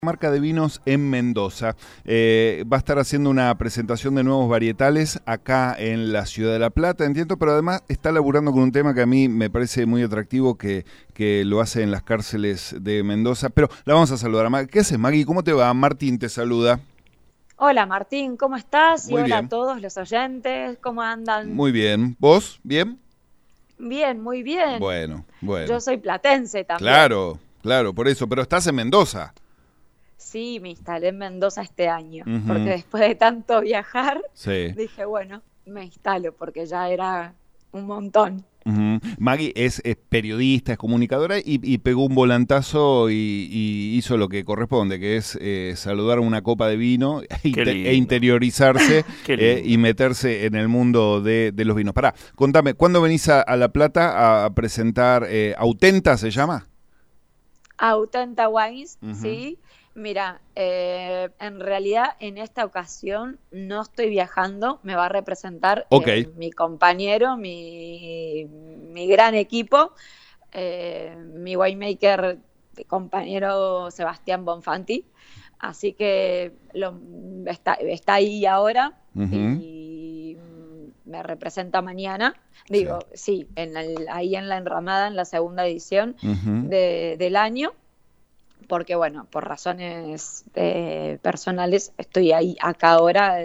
Marca de vinos en Mendoza. Va a estar haciendo una presentación de nuevos varietales acá en la ciudad de La Plata, entiendo, pero además está laburando con un tema que a mí me parece muy atractivo, que lo hace en las cárceles de Mendoza. Pero la vamos a saludar a Maggie. ¿Qué haces, Maggie? ¿Cómo te va? Martín te saluda. Hola Martín, ¿cómo estás? Y Muy hola a bien, todos los oyentes, ¿cómo andan? muy bien. ¿Vos? ¿Bien? Bien, muy bien. Bueno, Yo bueno. soy platense también. Claro, claro, por eso. Pero estás en Mendoza. Sí, me instalé en Mendoza este año, porque Ujú, después de tanto viajar, sí. dije, bueno, me instalo porque ya era un montón. Ujú. Maggie es periodista, es comunicadora y pegó un volantazo y hizo lo que corresponde, que es saludar una copa de vino Qué e lindo, interiorizarse qué y lindo. meterse en el mundo de los vinos. Pará, contame, ¿cuándo venís a La Plata a presentar Autenta, se llama? Autenta Wines, Ujú. sí. Mira, en realidad en esta ocasión no estoy viajando, me va a representar Ok, mi compañero, mi gran equipo, mi winemaker compañero Sebastián Bonfanti, así que está ahí ahora ujú, y me representa mañana. sí, Digo, sí, ahí en la enramada, en la segunda edición ujú, del año, porque bueno, por razones personales estoy ahí acá ahora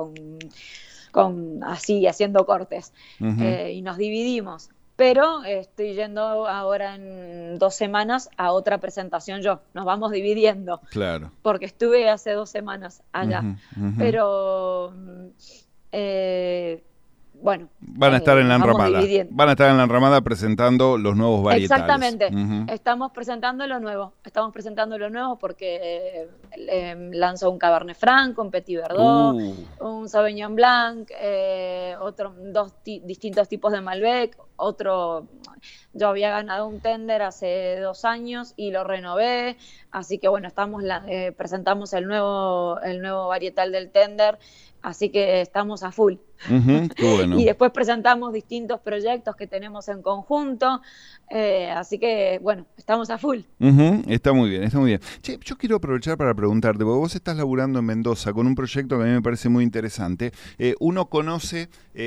con así haciendo cortes ujú, y nos dividimos. Pero estoy yendo ahora en 2 semanas a otra presentación yo. Nos vamos dividiendo claro. porque estuve hace 2 semanas allá. Ujú, ujú. Pero eh, bueno, Van a estar en la nos vamos enramada. dividiendo. Van a estar en la enramada presentando los nuevos varietales. Exactamente, Ujú. estamos presentando lo nuevo porque lanzó un Cabernet Franc, un Petit Verdot, Uh, un Sauvignon Blanc, distintos tipos de Malbec, yo había ganado un tender hace 2 años y lo renové, así que bueno, presentamos el nuevo varietal del tender, así que estamos a full. ujú, qué Y bueno. después presentamos distintos proyectos que tenemos en conjunto, así que bueno, estamos a full. Ujú, está muy bien, está muy bien. Che, yo quiero aprovechar para preguntarte, porque vos estás laburando en Mendoza con un proyecto que a mí me parece muy interesante. Uno conoce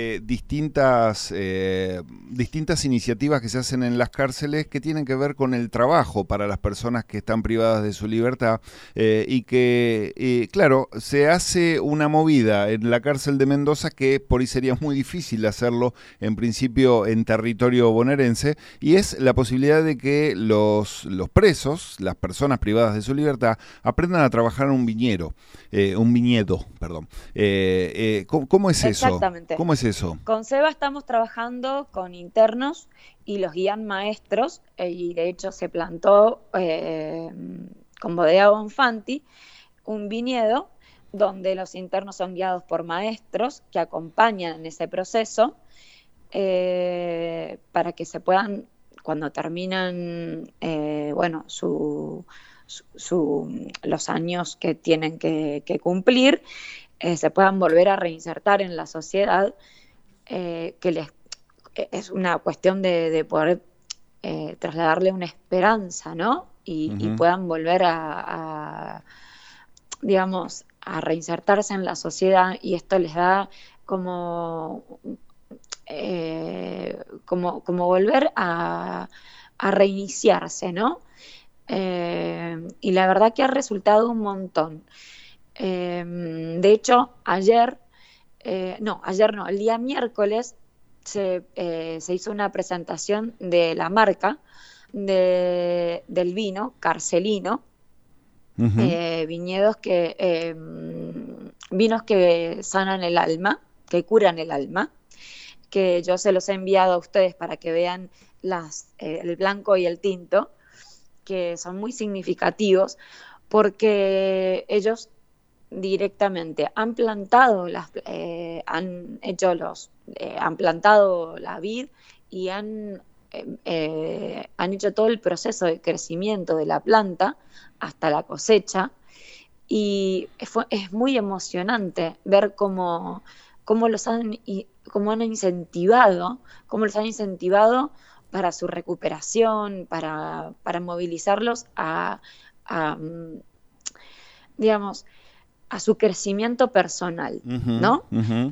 distintas iniciativas que se hacen en las cárceles que tienen que ver con el trabajo para las personas que están privadas de su libertad y que, claro, se hace una movida en la cárcel de Mendoza que por ahí sería muy difícil hacerlo en principio en territorio bonaerense, y es la posibilidad de que los presos, las personas privadas de su libertad, aprendan a trabajar en un viñedo, perdón. ¿Cómo es eso? Exactamente. ¿Cómo es eso? Con Seba estamos trabajando con internos y los guían maestros, y de hecho se plantó con Bodega Bonfanti un viñedo donde los internos son guiados por maestros que acompañan en ese proceso, para que se puedan, cuando terminan, bueno, los años que tienen que cumplir, se puedan volver a reinsertar en la sociedad, es una cuestión de poder trasladarle una esperanza, ¿no? Y Ujú, puedan volver digamos, a reinsertarse en la sociedad, y esto les da como, como volver a reiniciarse, ¿no? Y la verdad que ha resultado un montón. De hecho, ayer no, el día miércoles se hizo una presentación de la marca del vino Carcelino, ujú, vinos que sanan el alma, que curan el alma, que yo se los he enviado a ustedes para que vean el blanco y el tinto, que son muy significativos porque ellos directamente han plantado la vid y han hecho todo el proceso de crecimiento de la planta hasta la cosecha, y es muy emocionante ver cómo cómo los han incentivado para su recuperación, para movilizarlos a digamos, a su crecimiento personal, Ujú, ¿no? ujú.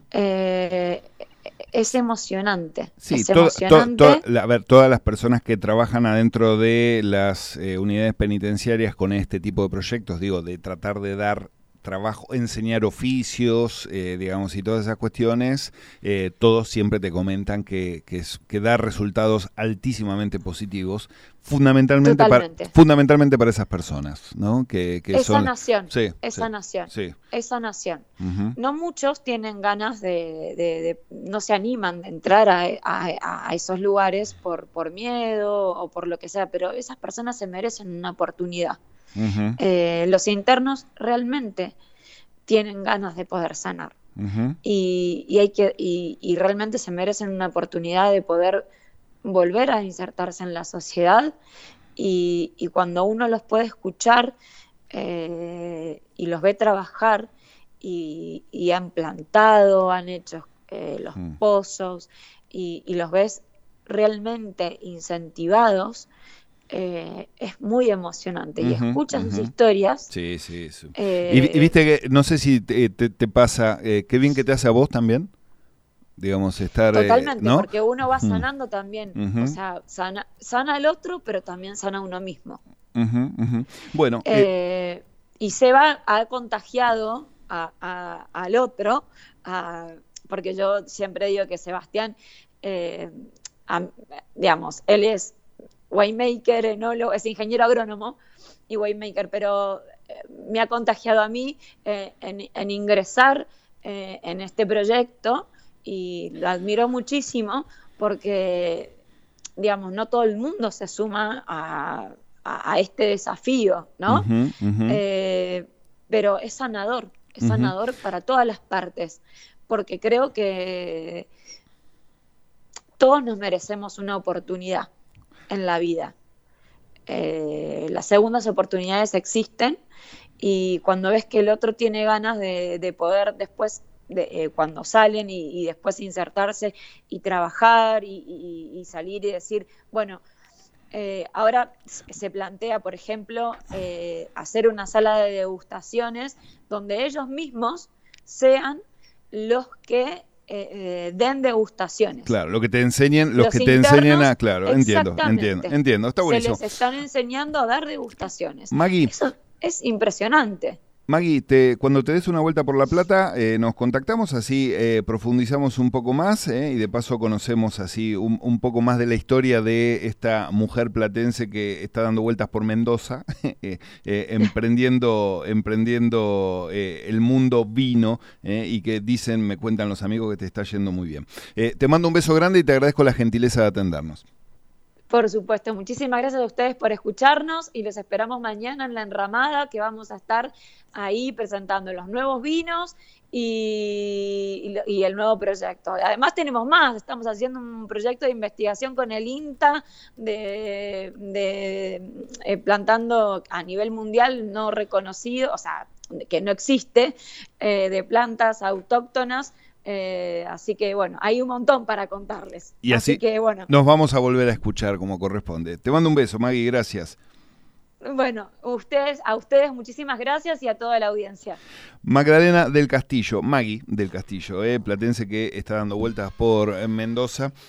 Es emocionante, Sí, es emocionante. a ver, todas las personas que trabajan adentro de las unidades penitenciarias con este tipo de proyectos, digo, de tratar de dar trabajo, enseñar oficios, digamos, y todas esas cuestiones, todos siempre te comentan que da resultados altísimamente positivos, Totalmente. fundamentalmente para esas personas, ¿no? Que Esa son... nación, Sí, sí, esa nación, sí. esa nación. Ujú, No muchos tienen ganas no se animan de entrar a esos lugares por miedo o por lo que sea, pero esas personas se merecen una oportunidad. ujú, Los internos realmente tienen ganas de poder sanar ujú, y realmente se merecen una oportunidad de poder volver a insertarse en la sociedad y cuando uno los puede escuchar y los ve trabajar y han plantado, han hecho los mm, pozos y los ves realmente incentivados, es muy emocionante. Y ujú, escuchas sus ujú. Sí. historias. Sí, sí, sí. Y eh, viste que, no sé si te pasa, qué bien que te hace a vos también, digamos, estar, Totalmente, ¿no? porque uno va Mm, sanando también, o ujú, sea, sana al otro, pero también sana a uno mismo. ujú, ujú. Bueno, Eh, y Seba ha contagiado al otro, porque yo siempre digo que Sebastián, eh, a- digamos, él es winemaker, enólogo, es ingeniero agrónomo y winemaker, pero me ha contagiado a mí en ingresar en este proyecto y lo admiro muchísimo porque, digamos, no todo el mundo se suma a este desafío, ¿no? ujú, ujú, Eh, pero es ujú. sanador para todas las partes, porque creo que todos nos merecemos una oportunidad en la vida. Las segundas oportunidades existen y cuando ves que el otro tiene ganas de poder después, cuando salen y después insertarse y trabajar y salir y decir, bueno, ahora se plantea, por ejemplo, hacer una sala de degustaciones donde ellos mismos sean los que den degustaciones. Claro, lo que te enseñen, los Los que te enseñan a, internos, claro, exactamente, entiendo, está se buenísimo. les están enseñando a dar degustaciones. Maggie, Eso es impresionante. Maggie, cuando te des una vuelta por La Plata, nos contactamos, así profundizamos un poco más y de paso conocemos así un poco más de la historia de esta mujer platense que está dando vueltas por Mendoza, emprendiendo el mundo vino y que dicen, me cuentan los amigos, que te está yendo muy bien. Te mando un beso grande y te agradezco la gentileza de atendernos. Por supuesto, muchísimas gracias a ustedes por escucharnos y los esperamos mañana en la enramada que vamos a estar ahí presentando los nuevos vinos y el nuevo proyecto. Además tenemos más, estamos haciendo un proyecto de investigación con el INTA plantando a nivel mundial no reconocido, o sea, que no existe, de plantas autóctonas. Así que bueno, hay un montón para contarles. Y Así así que bueno, nos vamos a volver a escuchar como corresponde. Te mando un beso, Maggie, gracias. bueno, a ustedes muchísimas gracias y a toda la audiencia. Magdalena del Castillo, Maggie del Castillo, platense que está dando vueltas por Mendoza.